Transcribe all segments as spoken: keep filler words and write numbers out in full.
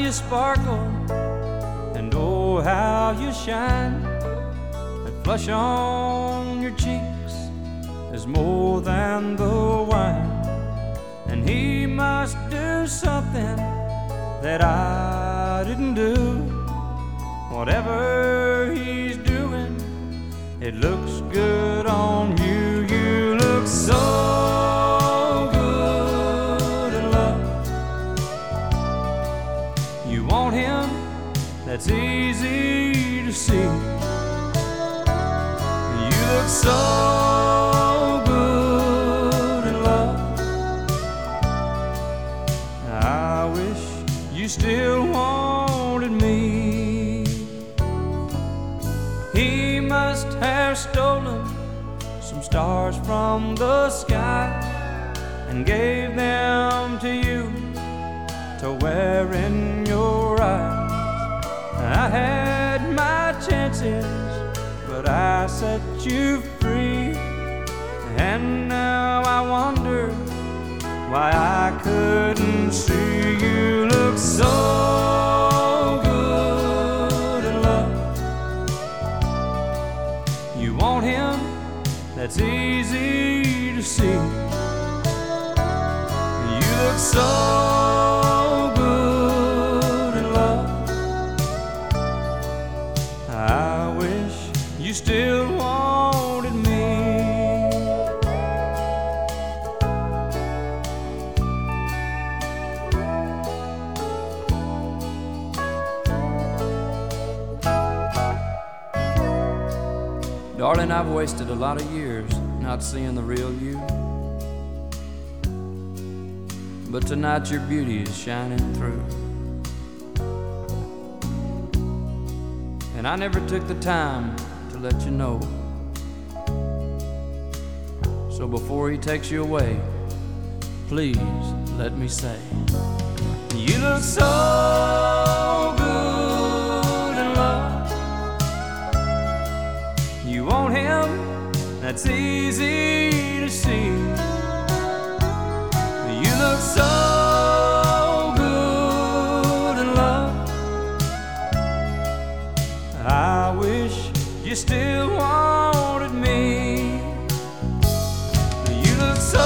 you sparkle, and oh, how you shine. That flush on your cheeks is more than the wine. And he must do something that I didn't do. Whatever he's doing, it looks good on you. You look so good in love. You want him, that's easy to see. You look so good in love. I wish you still wanted me. He must have stolen some stars from the sky and gave them to you to wear in your eyes. I had my chances, but I set you free. And now I wonder why I couldn't see. You look so good in love. You want him, that's easy to see. You look so good in love. I wish you still wanted me. Darling, I've wasted a lot of years not seeing the real you. But tonight your beauty is shining through. And I never took the time to let you know. So before he takes you away, please let me say, you look so good in love. You want him, that's easy to see. You look so good in love. I wish you still wanted me. You look so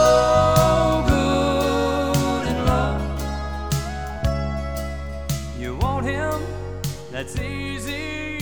good in love. You want him, that's easy